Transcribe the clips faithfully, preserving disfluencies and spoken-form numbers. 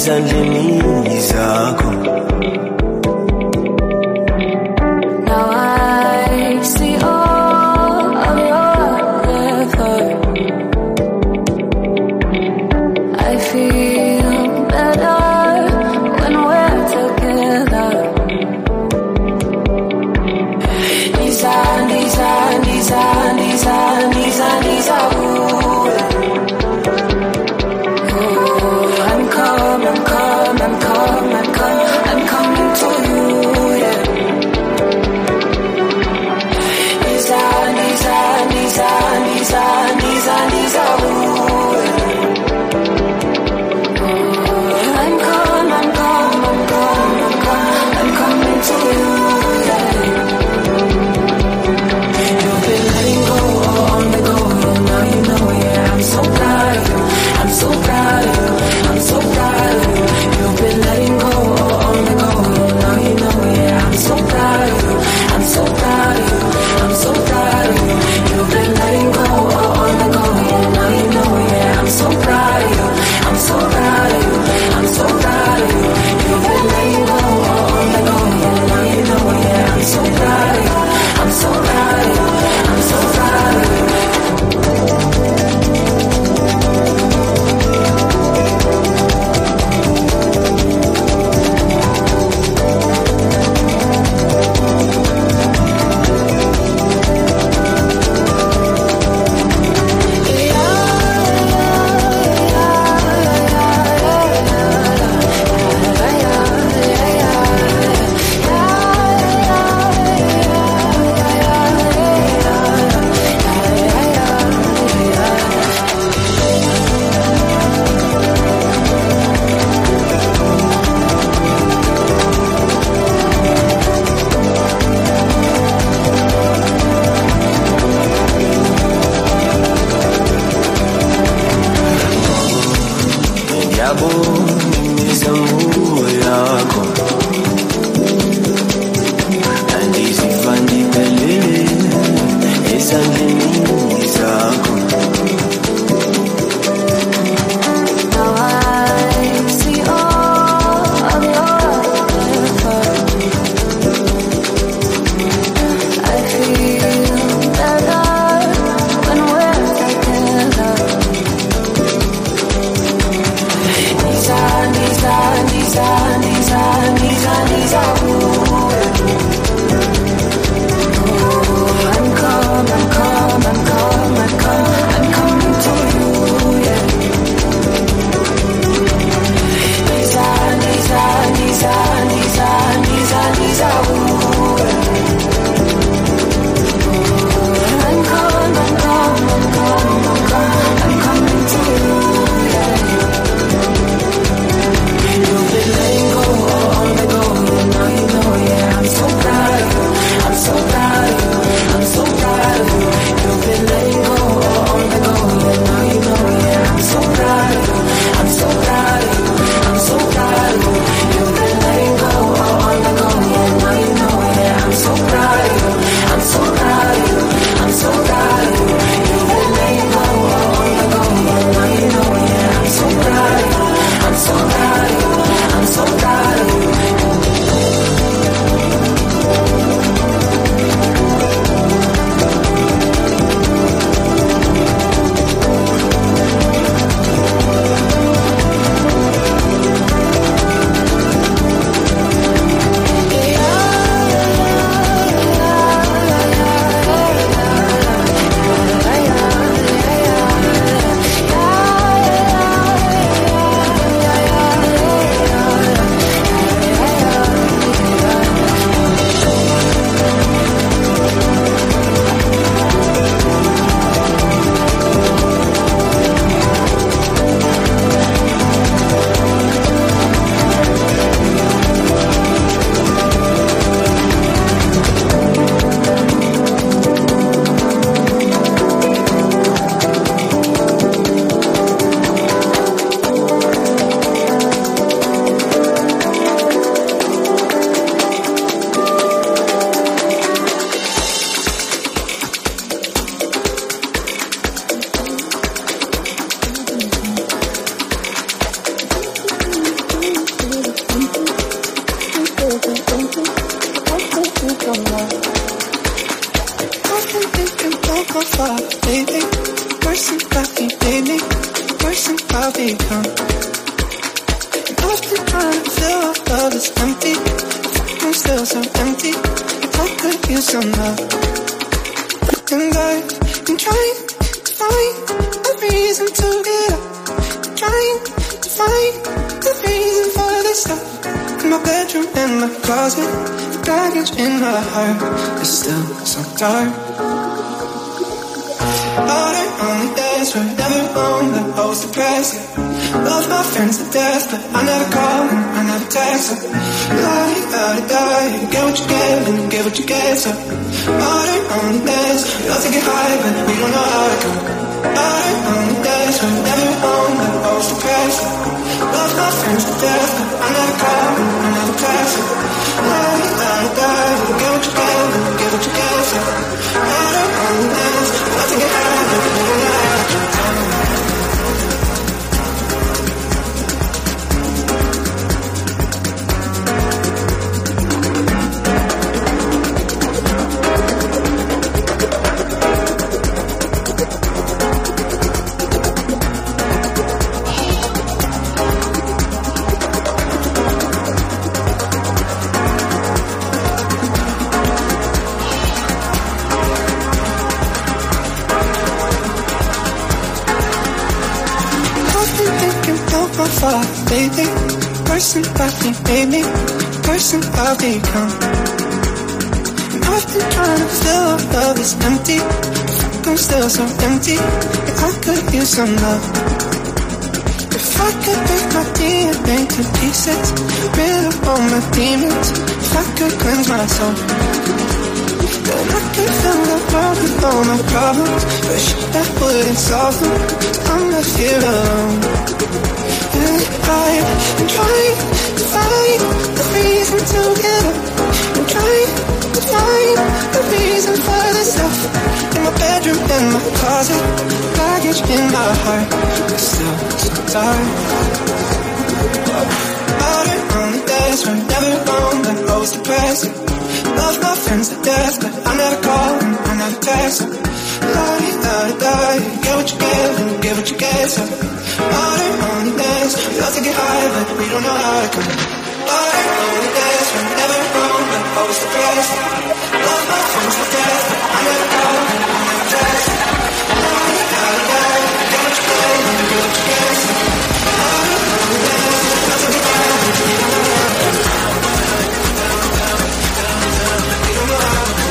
ezandleni zakho. Now I see all of your effort. I feel better when we're together. Nisa, Nisa, Nisa, Nisa, Nisa, Nisa, ooh. Oh, I'm coming, I'm coming, I'm coming, I'm coming, I'm coming to you, yeah. Nisa, Nisa, Nisa, Nisa, Nisa, Nisa, ooh. Oh, I'm coming, I'm coming, I'm coming, I'm coming, I'm coming to you, yeah. You've been letting go on the go, now you know, yeah. I'm so proud of you, I'm so proud of you, I'm so proud of you. You've been letting go on the go, now you know, yeah. I'm so proud of you, I'm so proud of you, I'm so proud of you. You've been letting go on the go, now you know, yeah. I'm so proud of you, I'm so proud of you, I'm so proud of you. You've been letting go on the go, now you know, yeah. I'm so proud of you, I'm so proud of you, I'm so proud of you. I'm so proud of you, I'm so proud of you, I'm so proud of you. my far lately. Person that he made me, person I've become. And I've been trying to fill up all this empty. I'm still so empty. I could use some love. And I've been trying to find a reason to get up. Trying to find the reason for this stuff. In my bedroom, in my closet, the baggage in my heart is still so dark. All the only days were never alone, that I was depressed. Love my friends to death, but I never call and I never text them. Lie, lie, lie, you get what you get and you get what you get. So all the only days, we all take it high, but we don't know how to go. All the only days were never alone, that I was depressed. Love my friends to death, but I never call and I never text them. Lie, lie, lie, you get what you get and you get what you get. So all the only days, we all take it high, but we don't know how to go. Lately, person that he made me, person I've become. And I've been trying to fill up all this empty. I'm still so empty, and I could use some love. If I could break my D N A to pieces, rid of all my demons, if I could cleanse my soul, then I could fill the world with all my problems. But shit, that wouldn't solve them, I'm left here alone. I'm trying to find the reason to get up. I'm trying to find the reason for this stuff. In my bedroom, in my closet, baggage in my heart is still so dark. All the only days were never alone, that I was depressed. Love my friends to death, but I never call and I never text them. Lie, lie, lie, you get what you get and you get what you get. So all the only days, we all take it high, but we don't know how to go. All the only days, we're never wrong, but always depressed. Love my friends to death, but I never call and I never text. Lie, lie, lie, you get what you get and you get what you get. So all the only days, we all take it high, but we don't know how to go. We don't know how to go.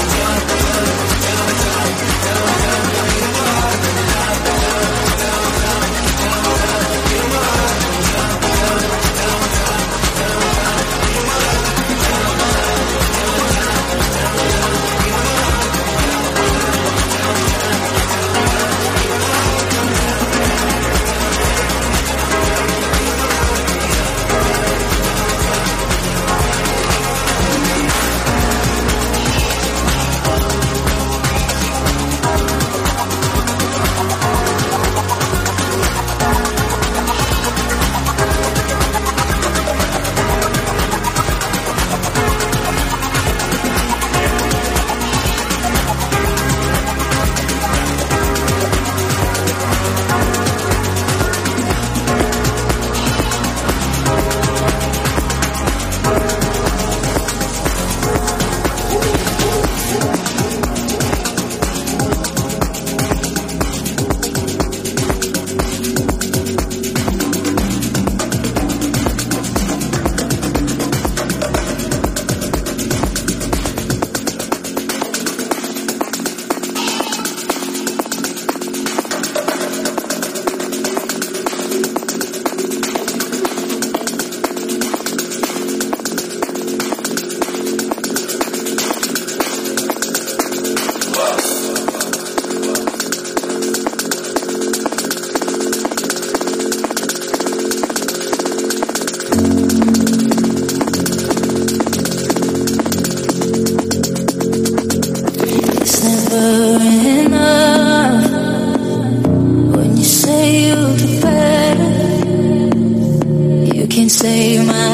save my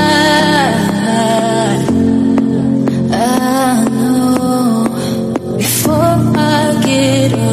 life. I know before I get up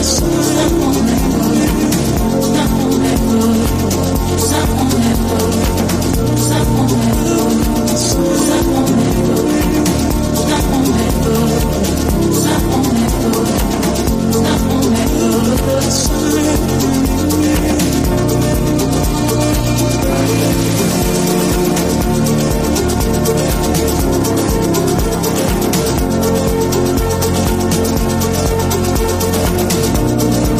We'll be right back.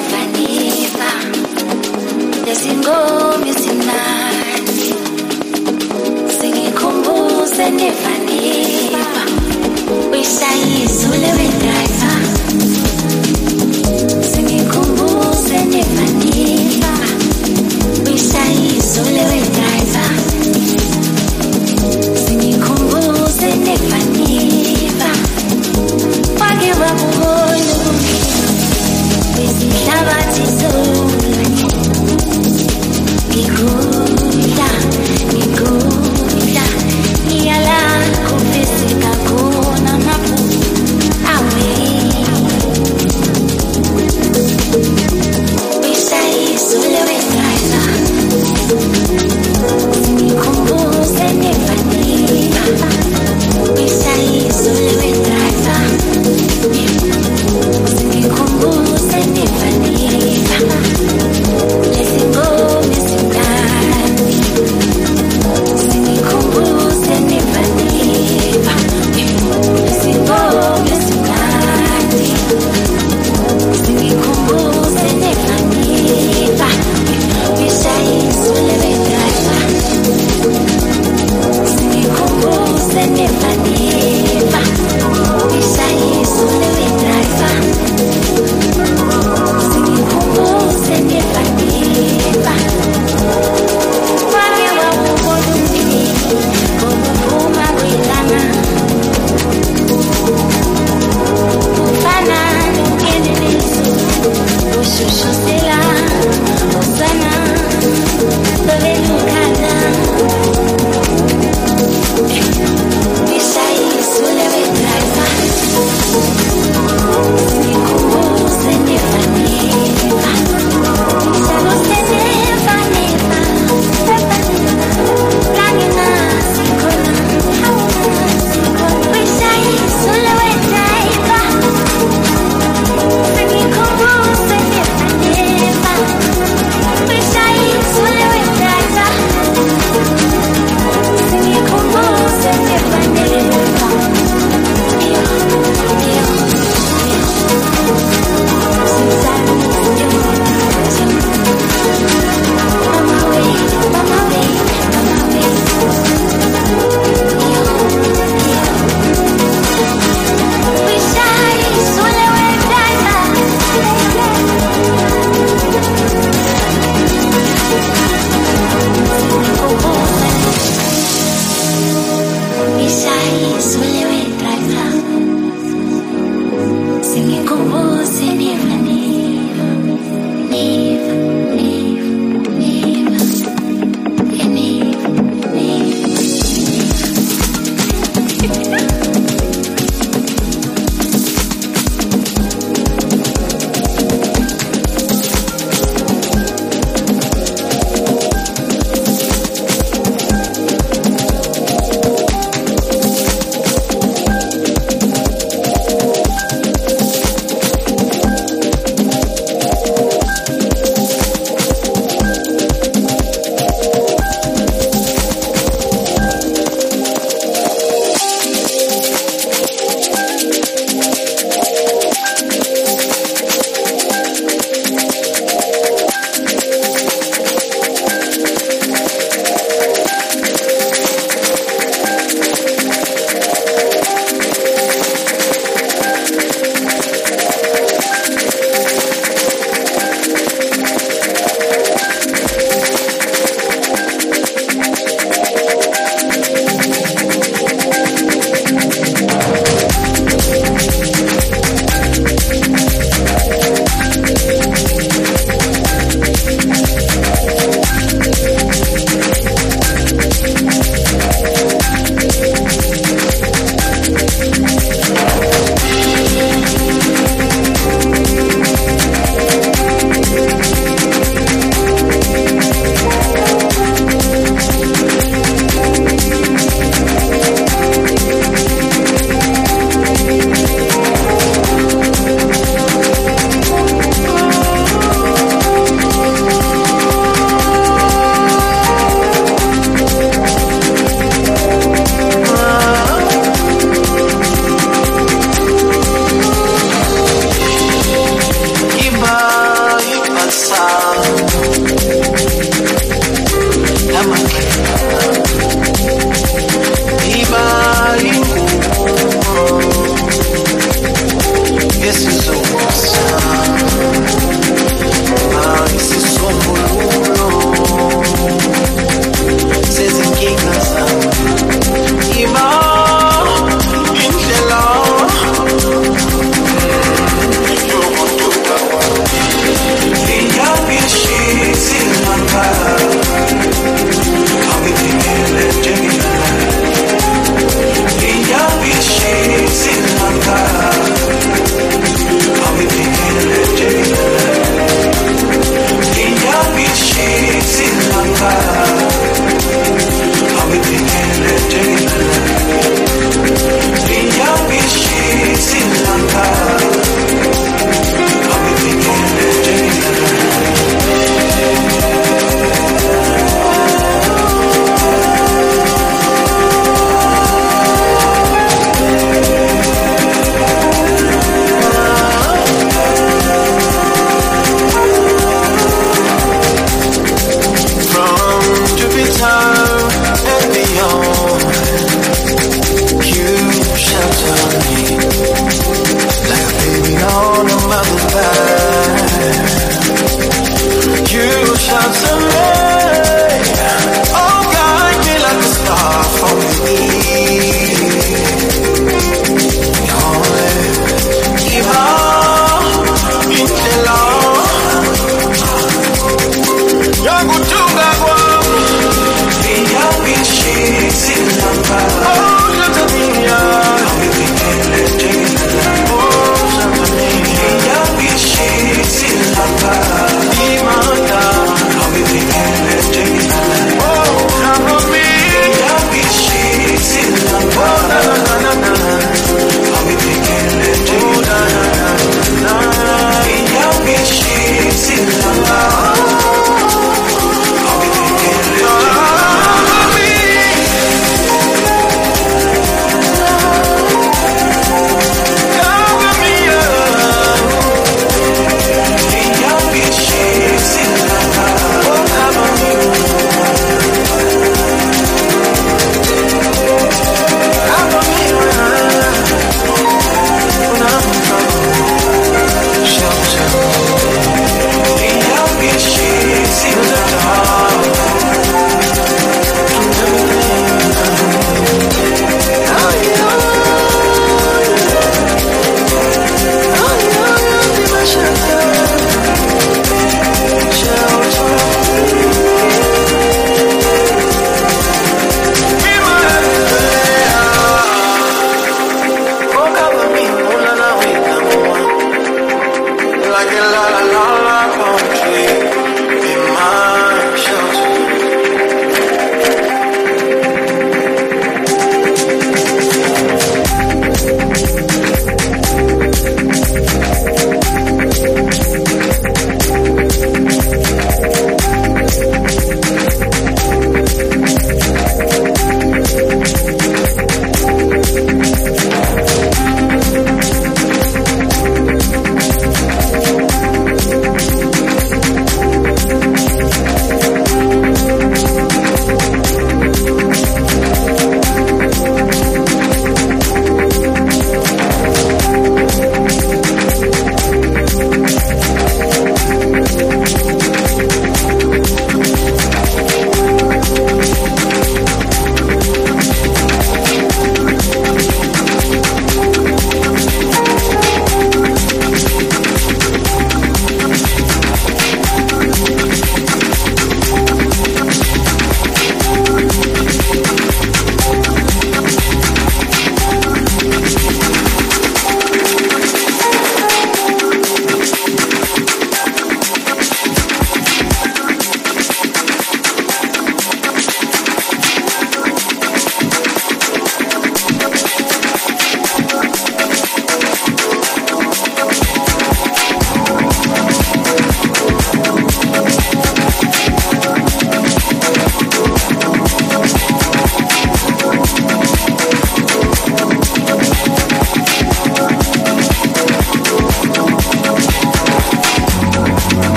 neva lesingoma esimnandi singikhumbuze neva neva uyishayisule wedriver singikhumbuze neva neva uyishayisule wedriver singikhumbuze neva neva wake wakubona ihlabathi zonke ngikudla ngikudla ngiyala kufisika khona maphupho awe uyishayisule wedriver ngikhumbuze neva neva uyishayisule wedriver ngikhumbuze neva neva lesingoma esimnandi singikhumbuze neva neva lesingoma esimnandi singikhumbuze neva neva uyishayisule wedriver singikhumbuze neva neva uyishayisule wedriver singikhumbuze neva neva wake wawubona umdeni ngokuphuma kwelanga ufana nomkeneliso ushushuzela usana lolelukhala uyishayisule wedriver singikhumbuze neva neva ngisaluse neva neva langina sikhona uyishayisule wedriver singikhumbuze neva neva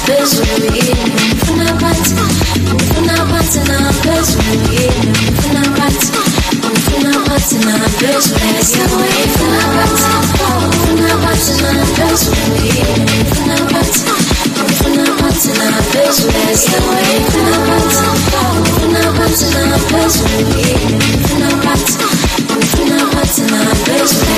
phezulu ngifuna phansi ngifuna phansi na phezulu ngifuna phansi ngifuna phansi na phezulu ngifuna phansi ngifuna phansi na phezulu ngifuna phansi ngifuna phansi na phezulu ngifuna phansi ngifuna phansi na phezulu ngifuna phansi ngifuna phansi na phezulu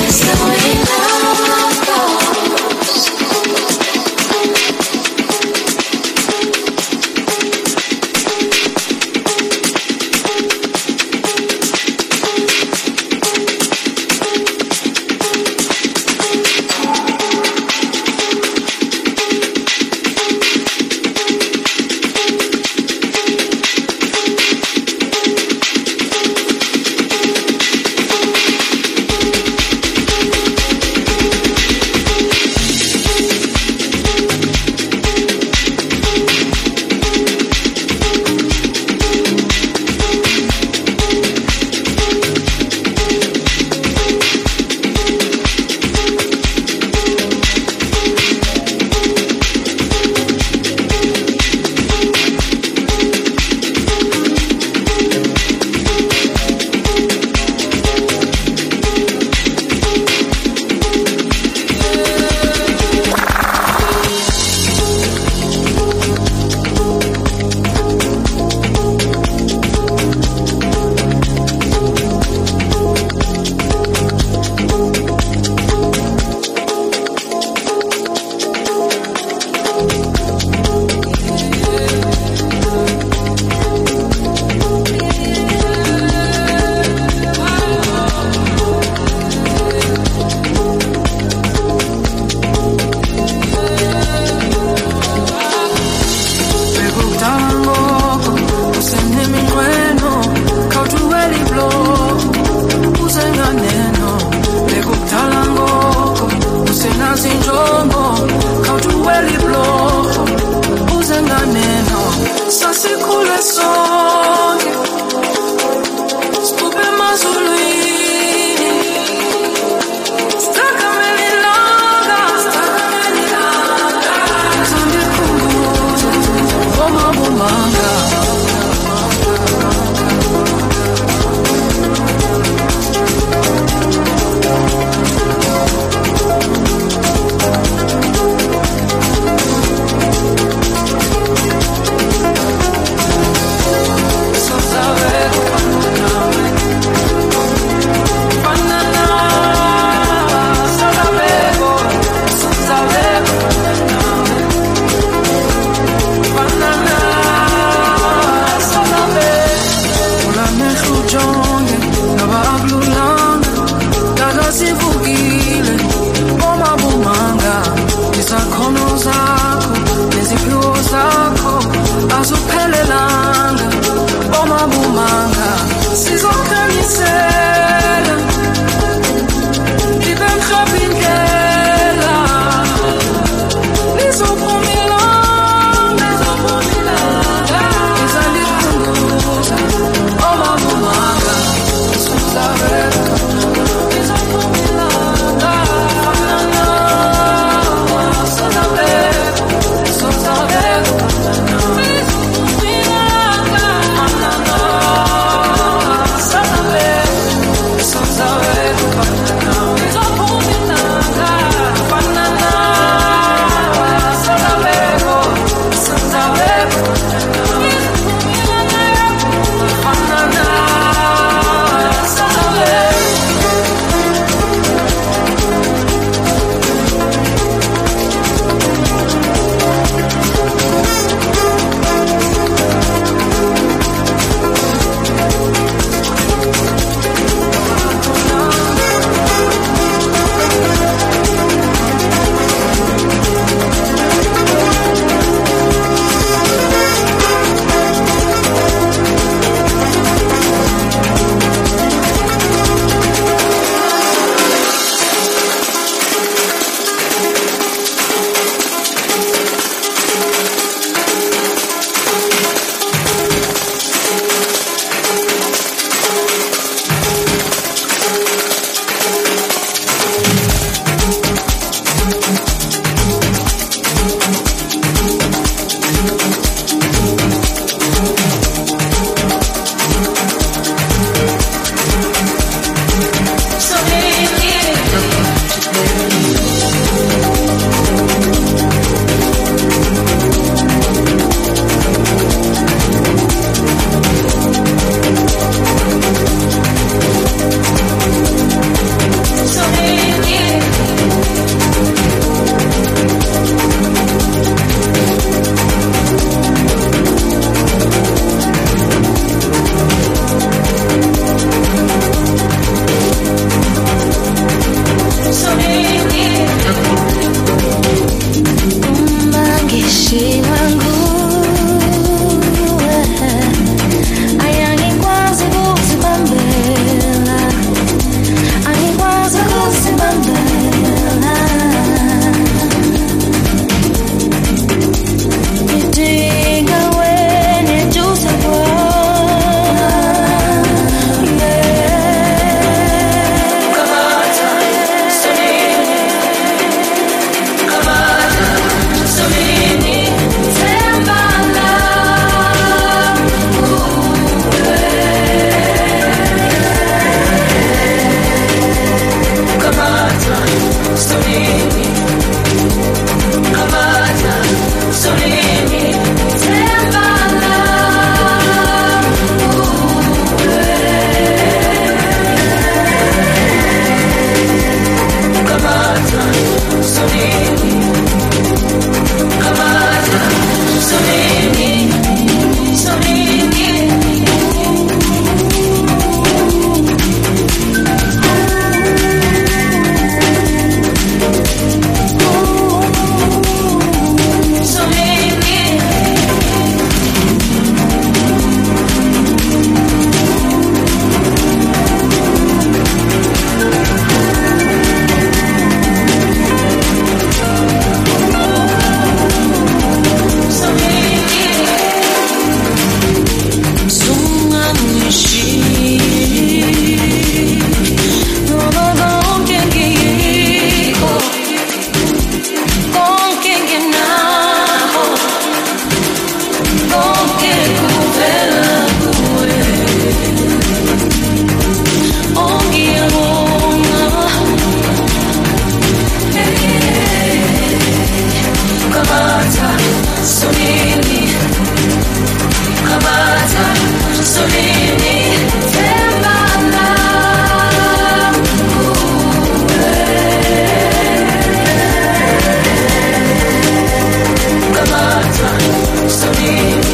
so deep.